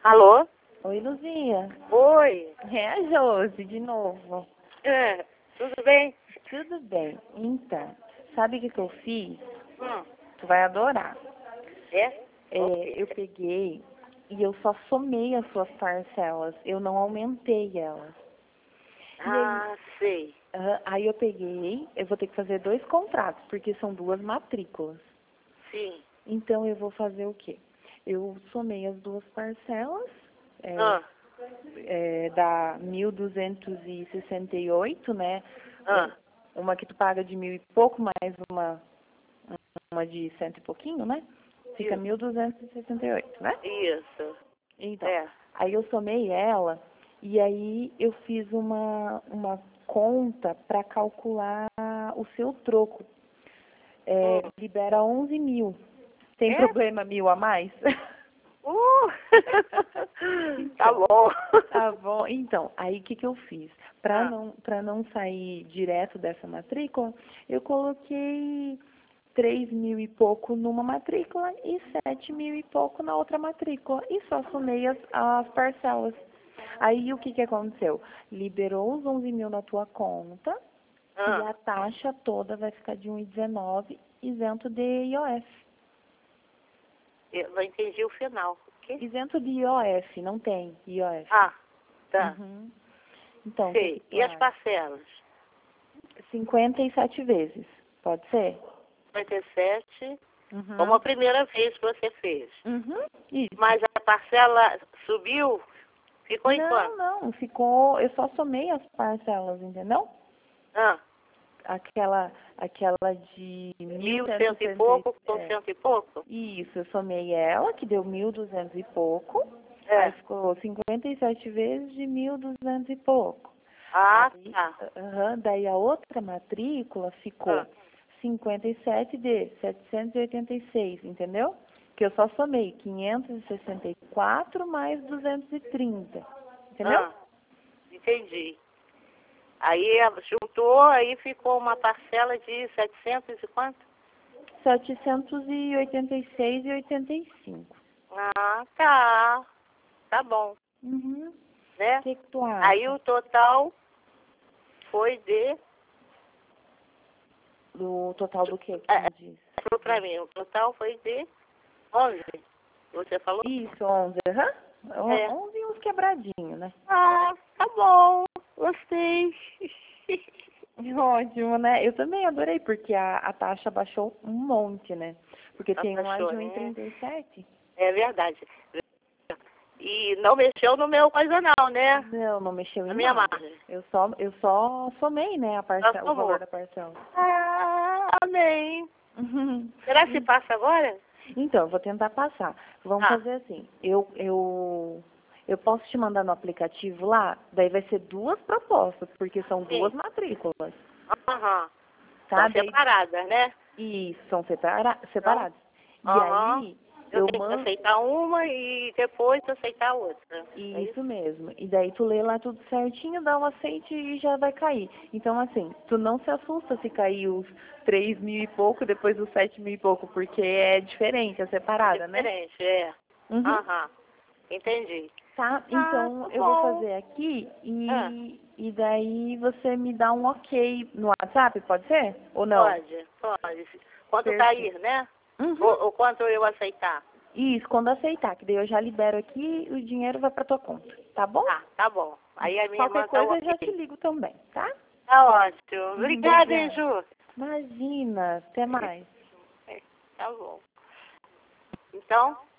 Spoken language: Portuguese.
Alô? Oi, Luzia. Oi. É a Josi, de novo. Tudo bem? Tudo bem. Então, sabe o que eu fiz? Hum. Tu vai adorar. É? Eu peguei e eu só somei as suas parcelas. Eu não aumentei elas. Sei. Aí eu peguei, eu vou ter que fazer 2 contratos, porque são 2 matrículas. Sim. Então, eu vou fazer o quê? Eu somei as 2 parcelas, Ah. dá 1.268, né? Ah. Uma que tu paga de 1.000 e pouco, mais uma de 100 e pouquinho, né? Fica Isso. 1.268, né? Isso. Então, É. aí eu somei ela e aí eu fiz uma conta para calcular o seu troco. Libera 11 mil. Tem É? problema 1.000 a mais? Tá Então, bom. tá bom. Então, aí o que que eu fiz? Para Ah. não sair direto dessa matrícula, eu coloquei 3.000 e pouco numa matrícula e 7.000 e pouco na outra matrícula. E só somei as parcelas. Aí o que que aconteceu? Liberou os 11 mil na tua conta e Ah. a taxa toda vai ficar de 1,19 isento de IOF. Eu não entendi o final. O quê? Isento de IOF, não tem IOF. Ah, tá. Uhum. Então, o que Sei. que tu E as acha? parcelas? 57 vezes, pode ser? 57, como Uhum. a primeira vez que você fez. Uhum. Isso. Mas a parcela subiu? Ficou em quanto? Não, ficou, eu só somei as parcelas, entendeu? Ah. Aquela de 1.100 e 1.160, pouco com 100 e pouco? isso, eu somei ela, que deu 1.200 e pouco, aí É. ficou 57 vezes de 1.200 e pouco. Ah, Aí, tá. daí a outra matrícula ficou Ah. 57 de 786, entendeu? Que eu só somei 564 mais 230, entendeu? Ah, entendi. Aí juntou, aí ficou uma parcela de 700 e quanto? 786 e 85. Ah, tá. Tá bom, Uhum. né? O que que tu Aí acha? o total foi de... Do total do que tu me diz? Falou pra mim, o total foi de 11. Você falou? Isso, 11, aham. É. 11 e uns quebradinhos, né? Ah, tá bom. Gostei. Ótimo, né? Eu também adorei, porque a taxa baixou um monte, né? Porque tem uma de Abaixou, né? 1,37. É verdade. E não mexeu no meu coisa não, né? Não mexeu Na em minha nada. margem. Eu só somei, né, Só o valor somou. da parcela. Ah, amém. Será que passa agora? Então, eu vou tentar passar. Vamos Ah, fazer assim. Eu posso te mandar no aplicativo lá, daí vai ser 2 propostas, porque são 2 sim. matrículas, Aham. tá? São Daí, separadas, né? e são Então, separados. E aham. aí, Eu eu tenho que mando. aceitar uma e depois aceitar a outra. É isso? Isso mesmo. E daí tu lê lá tudo certinho, dá um aceite e já vai cair. Então, assim, tu não se assusta se cair os 3.000 e pouco, depois os 7.000 e pouco, porque é diferente, é É separada, né? diferente, é. Uhum. Aham. Entendi. Tá? Ah, Então, tá eu vou bom. fazer aqui Ah, e daí você me dá um ok no WhatsApp, pode ser? Ou não? pode, pode. Quanto Perfeito. cair, né? Uhum. Ou quanto eu aceitar. Isso, quando aceitar, que daí eu já libero aqui e o dinheiro vai pra tua conta, tá bom? Tá bom. Aí a minha Qualquer irmã tá coisa eu já te ok. ligo também, tá? Tá ótimo. Obrigada, hein, Obrigada. Ju? Imagina, até mais. Tá bom. Então,